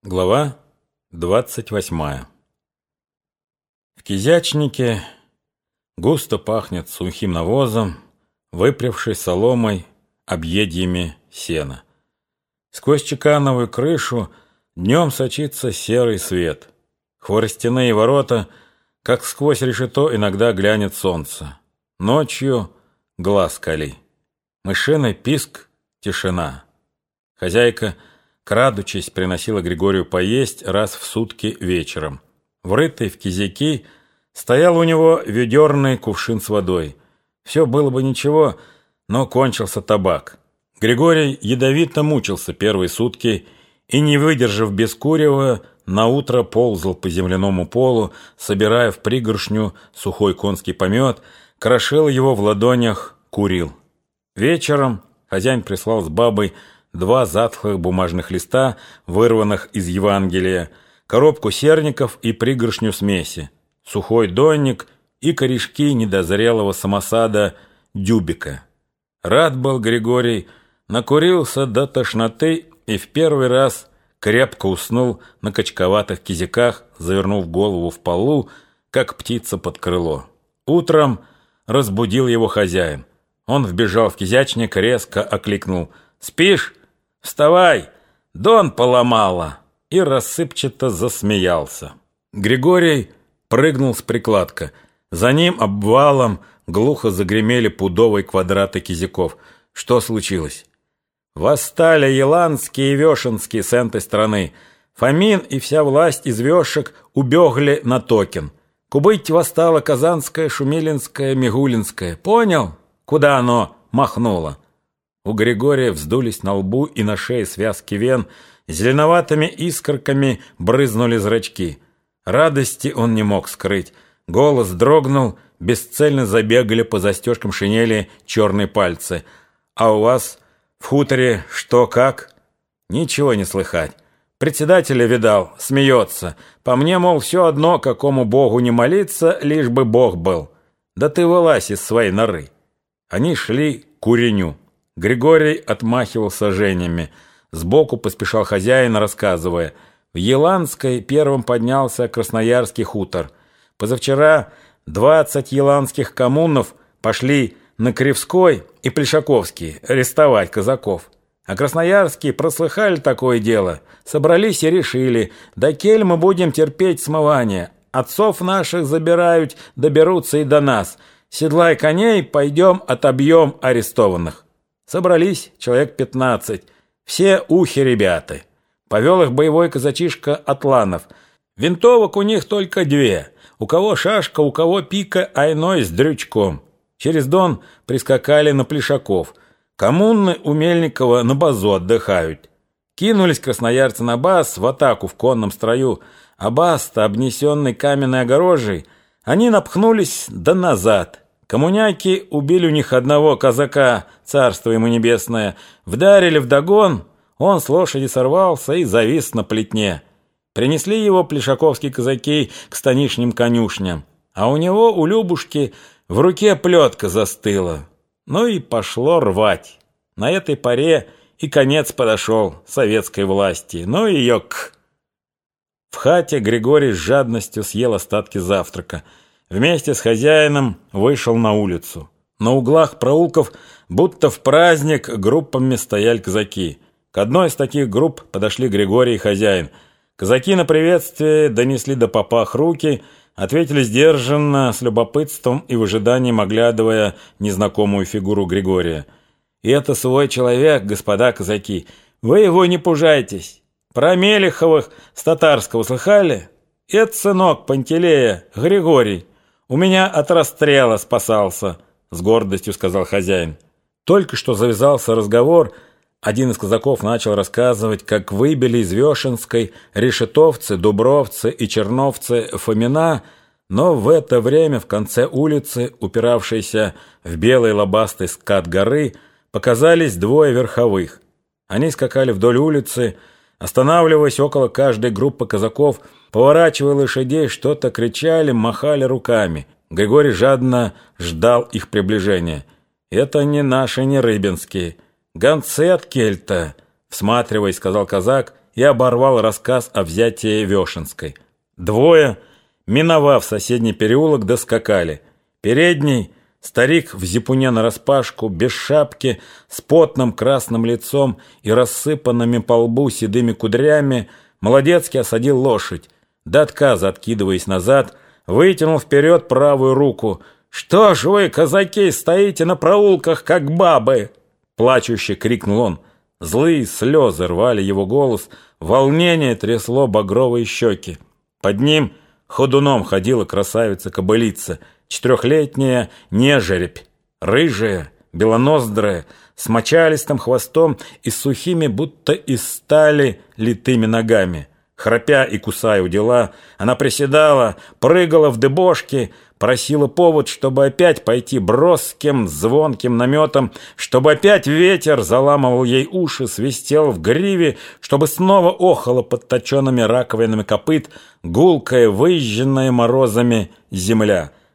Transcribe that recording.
Глава 28. В кизячнике густо пахнет сухим навозом, выпревшей соломой, объедьями сена. Сквозь чекановую крышу днем сочится серый свет. Хворостяные ворота, как сквозь решето, иногда глянет солнце. Ночью глаз кали. Мышиный писк, тишина. Хозяйка, крадучись, приносила Григорию поесть раз в сутки вечером. Врытый в кизяки стоял у него ведерный кувшин с водой. Все было бы ничего, но кончился табак. Григорий ядовито мучился первые сутки и, не выдержав без курева, наутро ползал по земляному полу, собирая в пригоршню сухой конский помет, крошил его в ладонях, курил. Вечером хозяин прислал с бабой 2 затхлых бумажных листа, вырванных из Евангелия, коробку серников и пригоршню смеси, сухой донник и корешки недозрелого самосада дюбика. Рад был Григорий, накурился до тошноты и в первый раз крепко уснул на качковатых кизяках, завернув голову в полу, как птица под крыло. Утром разбудил его хозяин. Он вбежал в кизячник, резко окликнул: «Спишь? Вставай! Дон поломала!» и рассыпчато засмеялся. Григорий прыгнул с прикладка. За ним обвалом глухо загремели пудовые квадраты кизяков. Что случилось? Восстали еландские и вешенские с этой страны. Фомин и вся власть из вешек убегли на Токин. Кубыть восстала Казанская, Шумилинская, Мигулинская. Понял, куда оно махнуло? У Григория вздулись на лбу и на шее связки вен, зеленоватыми искорками брызнули зрачки. Радости он не мог скрыть. Голос дрогнул, бесцельно забегали по застежкам шинели черные пальцы. «А у вас в хуторе что как?» «Ничего не слыхать. Председателя видал, смеется. По мне, мол, все одно, какому богу не молиться, лишь бы бог был. Да ты вылазь из своей норы». Они шли к куреню. Григорий отмахивался женями. Сбоку поспешал хозяин, рассказывая: в Еландской первым поднялся Красноярский хутор. Позавчера 20 еландских коммунов пошли на Кривской и Плешаковский арестовать казаков. А красноярские прослыхали такое дело, собрались и решили: да кель мы будем терпеть смывание. Отцов наших забирают, доберутся и до нас. Седлай коней, пойдем отобьем арестованных. Собрались человек 15, все ухи ребята. Повел их боевой казачишка Атланов. Винтовок у них только 2. У кого шашка, у кого пика, а иной с дрючком. Через Дон прискакали на Плешаков. Коммуны у Мельникова на базу отдыхают. Кинулись красноярцы на баз в атаку в конном строю, а баз-то, обнесенный каменной огорожей, они напхнулись да назад. Коммуняки убили у них одного казака, царство ему небесное, вдарили вдогон, он с лошади сорвался и завис на плетне. Принесли его плешаковские казаки к станишним конюшням, а у него, у Любушки, в руке плетка застыла. Ну и пошло рвать. На этой поре и конец подошел советской власти. Ну и ёк. В хате Григорий с жадностью съел остатки завтрака. Вместе с хозяином вышел на улицу. На углах проулков, будто в праздник, группами стояли казаки. К одной из таких групп подошли Григорий и хозяин. Казаки на приветствие донесли до попах руки, ответили сдержанно, с любопытством и выжиданием, оглядывая незнакомую фигуру Григория. «И это свой человек, господа казаки. Вы его не пужайтесь. Про Мелеховых с татарского слыхали? Это сынок Пантелея, Григорий. У меня от расстрела спасался», — с гордостью сказал хозяин. Только что завязался разговор. Один из казаков начал рассказывать, как выбили из Вешенской решетовцы, дубровцы и черновцы Фомина, но в это время в конце улицы, упиравшейся в белый лобастый скат горы, показались 2 верховых. Они скакали вдоль улицы, останавливаясь около каждой группы казаков, поворачивая лошадей, что-то кричали, махали руками. Григорий жадно ждал их приближения. «Это не наши, не рыбинские. Гонцы от кельта», — всматриваясь, сказал казак и оборвал рассказ о взятии Вешенской. Двое, миновав соседний переулок, доскакали. Передний — старик в зипуне нараспашку, без шапки, с потным красным лицом и рассыпанными по лбу седыми кудрями, молодецки осадил лошадь. До отказа откидываясь назад, вытянул вперед правую руку. «Что ж вы, казаки, стоите на проулках, как бабы?» Плачуще крикнул он. Злые слезы рвали его голос, волнение трясло багровые щеки. Под ним ходуном ходила красавица-кобылица, 4-летняя нежеребь, рыжая, белоноздрая, с мочалистым хвостом и сухими, будто из стали, литыми ногами. Храпя и кусая у дела, она приседала, прыгала в дебошки, просила повод, чтобы опять пойти броским, звонким наметом, чтобы опять ветер заламывал ей уши, свистел в гриве, чтобы снова охала под точенными раковинами копыт гулкая, выжженная морозами земля.